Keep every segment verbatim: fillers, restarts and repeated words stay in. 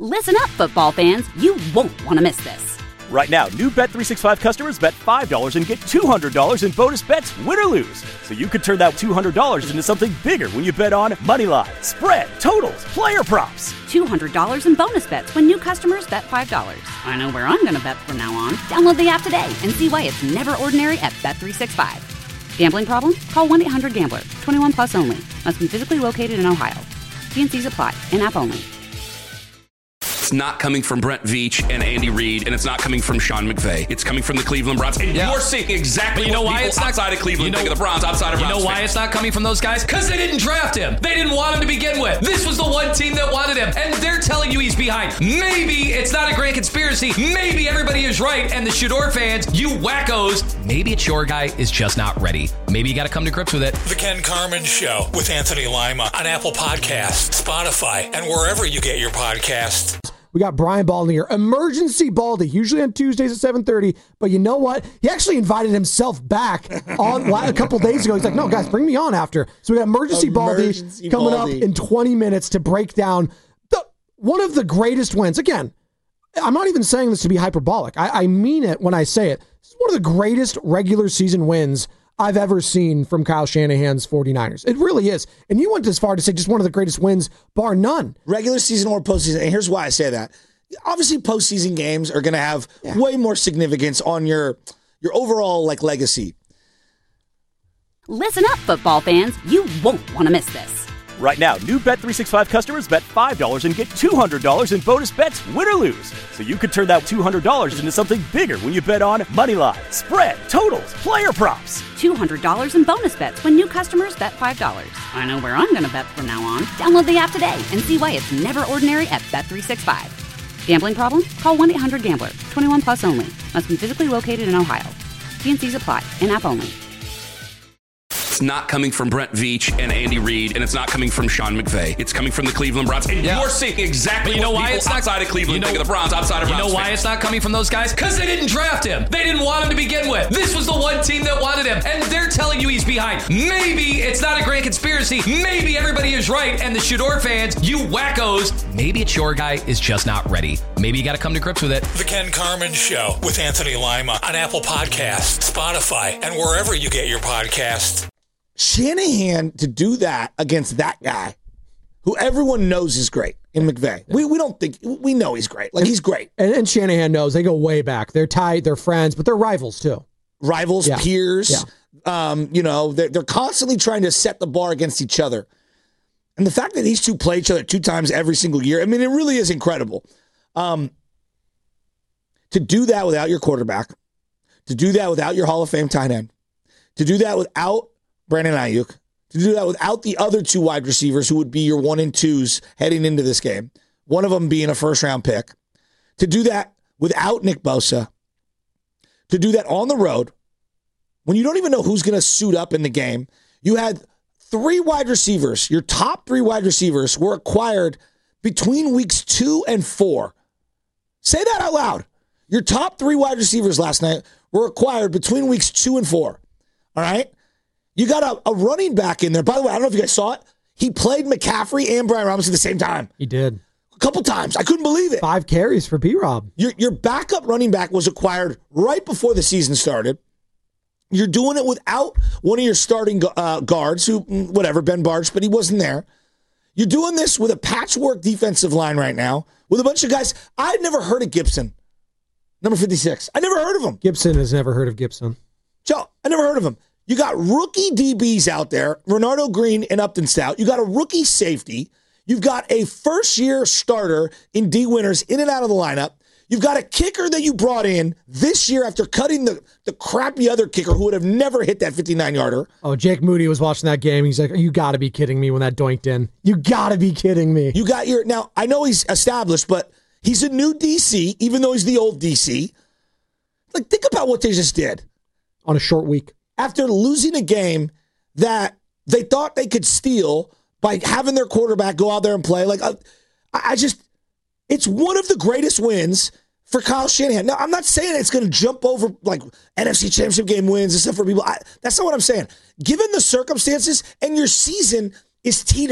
Listen up, football fans. You won't want to miss this. Right now, new Bet three sixty-five customers bet five dollars and get two hundred dollars in bonus bets, win or lose. So you could turn that two hundred dollars into something bigger when you bet on money line, spread, totals, player props. two hundred dollars in bonus bets when new customers bet five dollars. I know where I'm going to bet from now on. Download the app today and see why it's never ordinary at Bet three sixty-five. Gambling problem? Call one eight hundred gambler. twenty-one plus only. Must be physically located in Ohio. T and C's apply. In-app only. It's not coming from Brent Veach and Andy Reid, and it's not coming from Sean McVay. It's coming from the Cleveland Browns. And yeah. you're seeing exactly you know what why it's outside not, of Cleveland you know, think of the Browns, outside of You Browns know why fans. it's not coming from those guys? Because they didn't draft him. They didn't want him to begin with. This was the one team that wanted him, and they're telling you he's behind. Maybe it's not a grand conspiracy. Maybe everybody is right, and the Shador fans, you wackos, maybe it's your guy is just not ready. Maybe you got to come to grips with it. The Ken Carman Show with Anthony Lima on Apple Podcasts, Spotify, and wherever you get your podcasts. We got Brian Baldy here. Emergency Baldy, usually on Tuesdays at seven thirty. But you know what? He actually invited himself back on a couple days ago. He's like, no, guys, bring me on after. So we got Emergency, Emergency Baldy coming Baldy. up in twenty minutes to break down the one of the greatest wins. Again, I'm not even saying this to be hyperbolic. I, I mean it when I say it. This is one of the greatest regular season wins I've ever seen from Kyle Shanahan's 49ers. It really is. And you went as far to say just one of the greatest wins, bar none. Regular season or postseason. And here's why I say that. Obviously, postseason games are going to have yeah. way more significance on your, your overall like legacy. Listen up, football fans. You won't want to miss this. Right now, new Bet three sixty-five customers bet five dollars and get two hundred dollars in bonus bets, win or lose. So you could turn that two hundred dollars into something bigger when you bet on money line, spread, totals, player props. two hundred dollars in bonus bets when new customers bet five dollars. I know where I'm going to bet from now on. Download the app today and see why it's never ordinary at Bet three sixty-five. Gambling problem? Call one eight hundred gambler. twenty-one plus only. Must be physically located in Ohio. T and C's apply. In-app only. It's not coming from Brent Veach and Andy Reid, and it's not coming from Sean McVay. It's coming from the Cleveland Browns. And yeah. you're seeing exactly you know what why people it's not, outside of Cleveland you know, think of the Browns, outside of You Browns know why fans. it's not coming from those guys? Because they didn't draft him. They didn't want him to begin with. This was the one team that wanted him, and they're telling you he's behind. Maybe it's not a grand conspiracy. Maybe everybody is right, and the Shador fans, you wackos, maybe it's your guy is just not ready. Maybe you got to come to grips with it. The Ken Carman Show with Anthony Lima on Apple Podcasts, Spotify, and wherever you get your podcasts. Shanahan to do that against that guy, who everyone knows is great in McVay. We we don't think we know he's great. Like he's great, and, and Shanahan knows they go way back. They're tight, they're friends, but they're rivals too. Rivals, yeah. peers. Yeah. Um, you know, they're, they're constantly trying to set the bar against each other. And the fact that these two play each other two times every single year, I mean, it really is incredible. Um, to do that without your quarterback, to do that without your Hall of Fame tight end, to do that without Brandon Ayuk, to do that without the other two wide receivers who would be your one and twos heading into this game, one of them being a first-round pick, to do that without Nick Bosa, to do that on the road, when you don't even know who's going to suit up in the game. You had three wide receivers, your top three wide receivers were acquired between weeks two and four. Say that out loud. Your top three wide receivers last night were acquired between weeks two and four. All right? You got a, a running back in there. By the way, I don't know if you guys saw it. He played McCaffrey and Brian Robinson at the same time. He did. A couple times. I couldn't believe it. Five carries for B-Rob. Your, your backup running back was acquired right before the season started. You're doing it without one of your starting uh, guards, who, whatever, Ben Barch, but he wasn't there. You're doing this with a patchwork defensive line right now with a bunch of guys. I'd never heard of Gibson, number fifty-six. I never heard of him. Gibson has never heard of Gibson. Joe, I never heard of him. You got rookie D Bs out there, Renardo Green and Upton Stout. You got a rookie safety. You've got a first-year starter in D Winters in and out of the lineup. You've got a kicker that you brought in this year after cutting the, the crappy other kicker who would have never hit that fifty-nine-yarder. Oh, Jake Moody was watching that game. He's like, you got to be kidding me when that doinked in. You got to be kidding me. You got your... Now, I know he's established, but he's a new D C, even though he's the old D C. Like, think about what they just did. On a short week. After losing a game that they thought they could steal by having their quarterback go out there and play. Like, I, I just... It's one of the greatest wins for Kyle Shanahan. Now, I'm not saying it's going to jump over like N F C Championship game wins and stuff for people. I, that's not what I'm saying. Given the circumstances, and your season is teetering.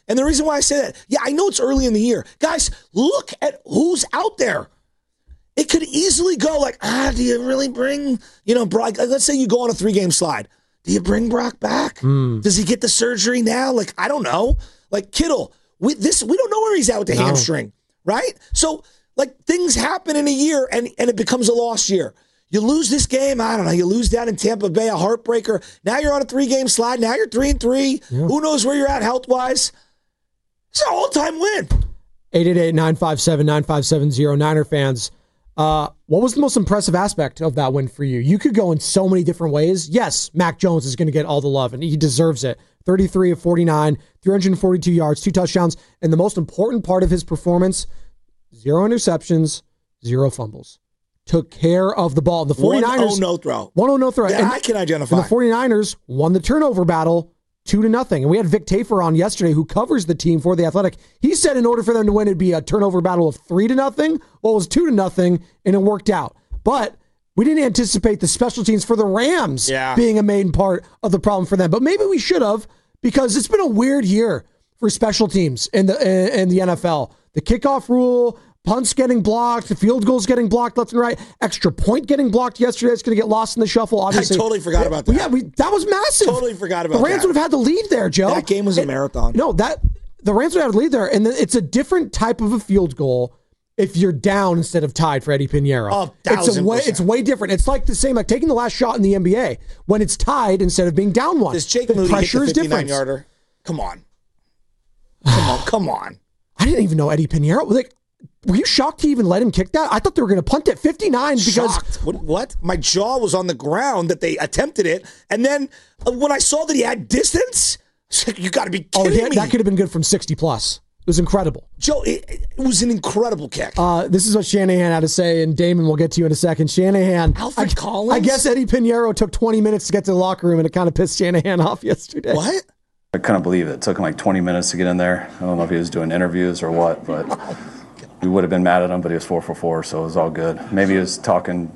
And the reason why I say that, yeah, I know it's early in the year. Guys, look at who's out there. It could easily go like, ah, do you really bring, you know, Brock? Let's say you go on a three-game slide. Do you bring Brock back? Mm. Does he get the surgery now? Like, I don't know. Like, Kittle, we, this, we don't know where he's at with the no. hamstring, right? So, like, things happen in a year, and, and it becomes a lost year. You lose this game, I don't know. You lose down in Tampa Bay, a heartbreaker. Now you're on a three-game slide. Now you're three and three. Yeah. Who knows where you're at health-wise? It's an all-time win. eight eight eight, nine five seven, nine five seven zero. Niner fans, uh, what was the most impressive aspect of that win for you? You could go in so many different ways. Yes, Mac Jones is going to get all the love, and he deserves it. thirty-three of forty-nine, three hundred forty-two yards, two touchdowns. And the most important part of his performance, zero interceptions, zero fumbles. Took care of the ball. The 49ers. one oh no throw. one oh no throw. Yeah, and, I can identify. And the 49ers won the turnover battle two to nothing. And we had Vic Tafer on yesterday who covers the team for The Athletic. He said in order for them to win, it'd be a turnover battle of three to nothing. Well, it was two to nothing, and it worked out. But we didn't anticipate the special teams for the Rams yeah. being a main part of the problem for them. But maybe we should have, because it's been a weird year for special teams in the in the N F L. The kickoff rule, punts getting blocked, the field goals getting blocked left and right, extra point getting blocked yesterday. It's going to get lost in the shuffle. Obviously, I totally forgot about that. Yeah, we, that was massive. Totally forgot about that. The Rams that. would have had the lead there, Joe. That game was a it, marathon. No, that the Rams would have the lead there, and it's a different type of a field goal if you're down instead of tied for Eddie Pinheiro. Oh, it's a way, it's way different. It's like the same, like taking the last shot in the N B A when it's tied instead of being down one. Does Jake the Moody pressure hit the is different. fifty-nine-yarder? Come on. Come on, come on. I didn't even know Eddie Pinheiro. Like, were you shocked to even let him kick that? I thought they were going to punt at fifty-nine because shocked. What, what? My jaw was on the ground that they attempted it, and then uh, when I saw that he had distance, you got to be kidding oh, yeah, me. That could have been good from sixty plus. It was incredible. Joe, it, it was an incredible kick. Uh, this is what Shanahan had to say, and Damon, we'll get to you in a second. Shanahan, Alfred I, Collins. I guess Eddie Pinheiro took twenty minutes to get to the locker room, and it kind of pissed Shanahan off yesterday. What? I couldn't believe it. It took him like twenty minutes to get in there. I don't know if he was doing interviews or what, but we would have been mad at him, but he was four for four, so it was all good. Maybe he was talking,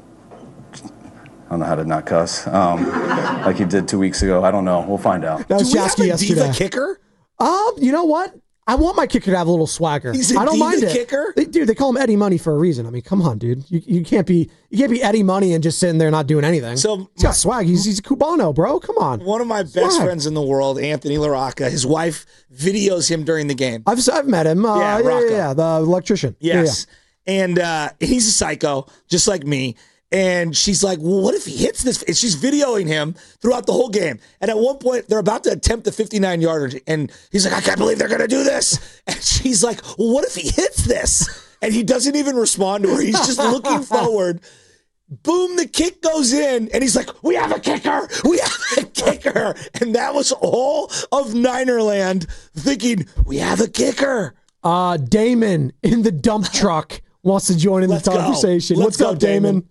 I don't know how to not cuss, um, like he did two weeks ago. I don't know. We'll find out. That was Do we Jasky have a yesterday. diva kicker? Um, you know what? I want my kicker to have a little swagger. He's a I don't diva mind it. kicker? They, dude, they call him Eddie Money for a reason. I mean, come on, dude. You you can't be you can't be Eddie Money and just sitting there not doing anything. So he's got swag. He's he's a Cubano, bro. Come on. One of my best swag. friends in the world, Anthony LaRocca, his wife videos him during the game. I've I've met him. Uh, Yeah, yeah, Rocco. yeah, yeah, the electrician. Yes. Yeah, And uh, he's a psycho, just like me. And she's like, well, what if he hits this? And she's videoing him throughout the whole game. And at one point, they're about to attempt the fifty-nine-yarder. And he's like, I can't believe they're going to do this. And she's like, well, what if he hits this? And he doesn't even respond to her. He's just looking forward. Boom, the kick goes in. And he's like, we have a kicker. We have a kicker. And that was all of Ninerland thinking, we have a kicker. Uh, Damon in the dump truck wants to join in Let's the go. conversation. Let's What's go, up, Damon?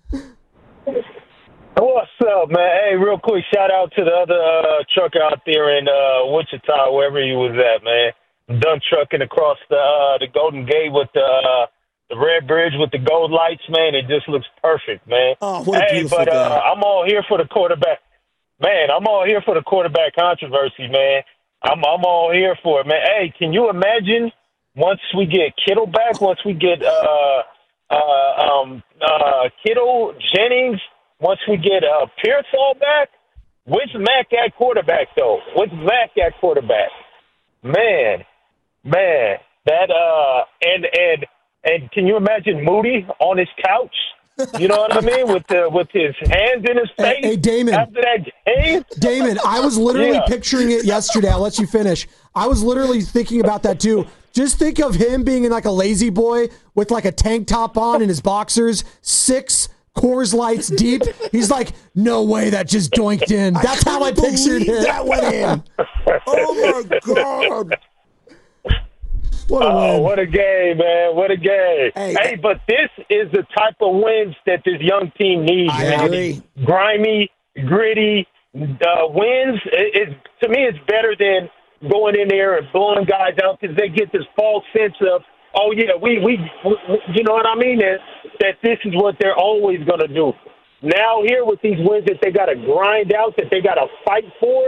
What's up, man? Hey, real quick, shout out to the other uh, truck out there in uh, Wichita, wherever you was at, man. Dump trucking across the uh, the Golden Gate with the uh, the red bridge with the gold lights, man. It just looks perfect, man. Oh, what a hey, beautiful but day. uh, I'm all here for the quarterback, man. I'm all here for the quarterback controversy, man. I'm I'm all here for it, man. Hey, can you imagine once we get Kittle back, once we get uh uh um uh Kittle, Jennings, once we get uh Pearsall back, where's Mac at quarterback though? Where's Mac at quarterback? Man, man, that uh and and and can you imagine Moody on his couch? You know what I mean? With the with his hands in his face. Hey, hey, Damon. After that game. Damon, I was literally Yeah. picturing it yesterday. I'll let you finish. I was literally thinking about that too. Just think of him being in like a lazy boy with like a tank top on and his boxers, six Coors Lights deep. He's like, no way that just doinked in. That's how I pictured it. That went in. Oh my God. What a Oh, win. what a game, man. What a game. Hey, Hey, but this is the type of wins that this young team needs, I man. agree. Grimy, gritty uh, wins. It, it, to me, it's better than going in there and blowing guys out because they get this false sense of, oh, yeah, we, we, we you know what I mean, that, that this is what they're always going to do. Now here with these wins that they got to grind out, that they got to fight for,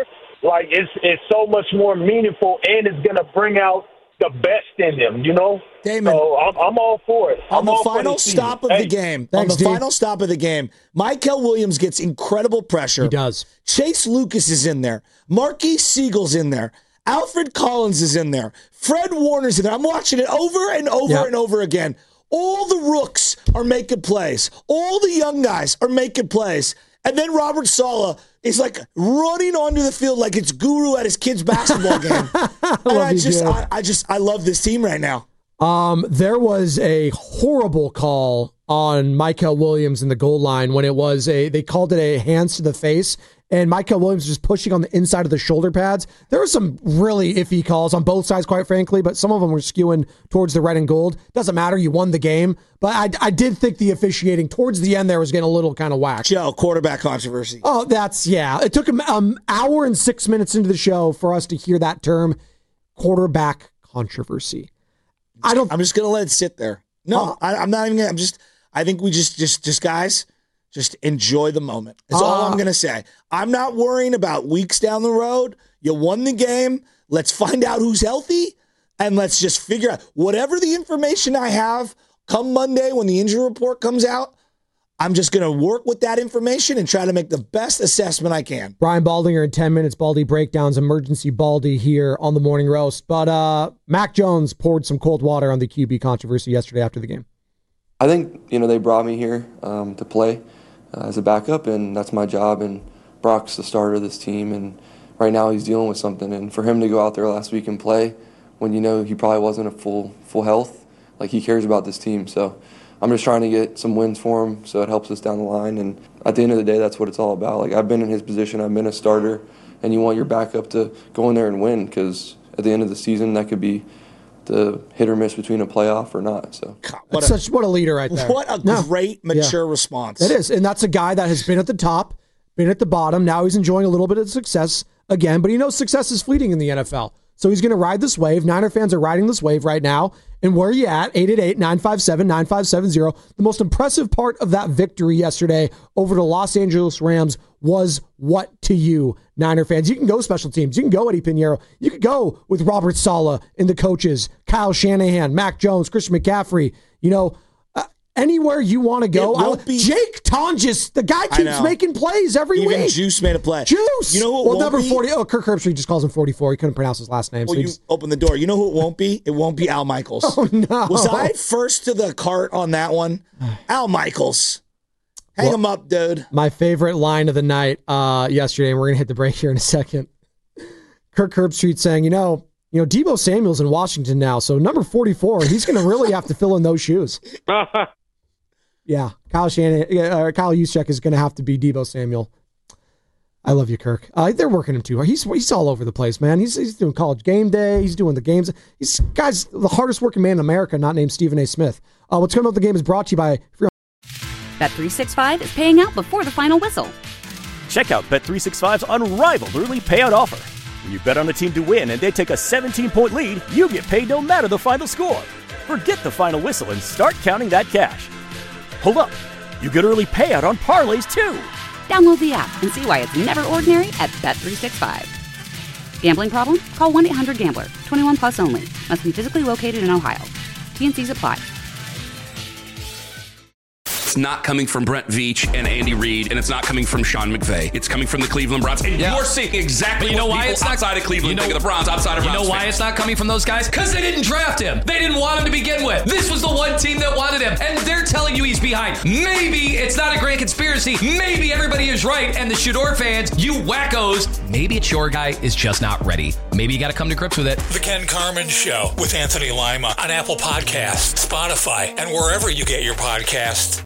like it's it's so much more meaningful, and it's gonna bring out the best in them, you know. Damon, so I'm, I'm all for it. On I'm the all final for stop of hey, the game, thanks, on the D. final stop of the game, Michael Williams gets incredible pressure. He does. Chase Lucas is in there. Marquise Siegel's in there. Alfred Collins is in there. Fred Warner's in there. I'm watching it over and over yep. and over again. All the rooks are making plays. All the young guys are making plays. And then Robert Saleh is like running onto the field like it's Guru at his kid's basketball game. I and I just, I, I just, I love this team right now. Um, there was a horrible call on Michael Williams in the goal line when it was a, they called it a hands to the face, and Michael Williams was pushing on the inside of the shoulder pads. There were some really iffy calls on both sides, quite frankly, but some of them were skewing towards the red and gold. Doesn't matter. You won the game. But I, I did think the officiating towards the end there was getting a little kind of whack. Joe, quarterback controversy. Oh, that's, yeah. It took an um, hour and six minutes into the show for us to hear that term, quarterback controversy. I don't. I'm just going to let it sit there. No, uh, I, I'm not even going to. I'm just, I think we just, just, just guys, just enjoy the moment. That's uh, all I'm going to say. I'm not worrying about weeks down the road. You won the game. Let's find out who's healthy, and let's just figure out whatever the information I have come Monday when the injury report comes out. I'm just going to work with that information and try to make the best assessment I can. Brian Baldinger in ten minutes, Baldy Breakdowns, emergency Baldy here on the Morning Roast. But uh, Mac Jones poured some cold water on the Q B controversy yesterday after the game. I think, you know, they brought me here um, to play uh, as a backup, and that's my job. And Brock's the starter of this team, and right now he's dealing with something. And for him to go out there last week and play when you know he probably wasn't at full, full health, like he cares about this team. So I'm just trying to get some wins for him so it helps us down the line. And at the end of the day, that's what it's all about. Like, I've been in his position. I've been a starter, and you want your backup to go in there and win, because at the end of the season, that could be the hit or miss between a playoff or not. So what a, such what a leader right there. What a no. great, mature yeah. response. It is, and that's a guy that has been at the top, been at the bottom. Now he's enjoying a little bit of success again, but he knows success is fleeting in the N F L. So he's going to ride this wave. Niner fans are riding this wave right now. And where are you at? eight eight eight, nine five seven, nine five seven zero. The most impressive part of that victory yesterday over the Los Angeles Rams was what to you, Niner fans? You can go special teams. You can go Eddie Pinheiro. You could go with Robert Saleh in the coaches, Kyle Shanahan, Mac Jones, Christian McCaffrey. You know, uh, anywhere you want to go. I, be, Jake Tonjes, the guy keeps making plays every Even week. Even Juice made a play. Juice. You know who it well, won't number be? forty. Oh, Kirk Herbstreit just calls him forty-four. He couldn't pronounce his last name. Well, so you just... open the door. You know who it won't be? It won't be Al Michaels. Oh, no. Was I first to the cart on that one? Al Michaels. Hang well, him up, dude. My favorite line of the night uh, yesterday, and we're going to hit the break here in a second. Kirk Herbstreit saying, you know, you know, Deebo Samuel's in Washington now, so number forty-four, he's going to really have to fill in those shoes. Yeah, Kyle Shanahan, uh, Kyle Juszczyk is going to have to be Deebo Samuel. I love you, Kirk. Uh, they're working him too hard. He's he's all over the place, man. He's he's doing college game day. He's doing the games. He's guy's the hardest working man in America, not named Stephen A. Smith. Uh, what's coming up? The game is brought to you by. Bet three sixty-five is paying out before the final whistle. Check out Bet three sixty-five's unrivaled early payout offer. When you bet on a team to win and they take a seventeen-point lead, you get paid no matter the final score. Forget the final whistle and start counting that cash. Hold up. You get early payout on parlays, too. Download the app and see why it's never ordinary at Bet three sixty-five. Gambling problem? Call one eight hundred gambler. twenty-one plus only. Must be physically located in Ohio. T and Cs apply. It's not coming from Brent Veach and Andy Reid, and it's not coming from Sean McVay. It's coming from the Cleveland Browns. And yeah. you're seeing exactly you know what why people it's not, outside of Cleveland you know, think of the Browns, outside of You Browns know why fans. it's not coming from those guys? Because they didn't draft him. They didn't want him to begin with. This was the one team that wanted him, and they're telling you he's behind. Maybe it's not a grand conspiracy. Maybe everybody is right, and the Shador fans, you wackos, maybe it's your guy is just not ready. Maybe you got to come to grips with it. The Ken Carman Show with Anthony Lima on Apple Podcasts, Spotify, and wherever you get your podcasts.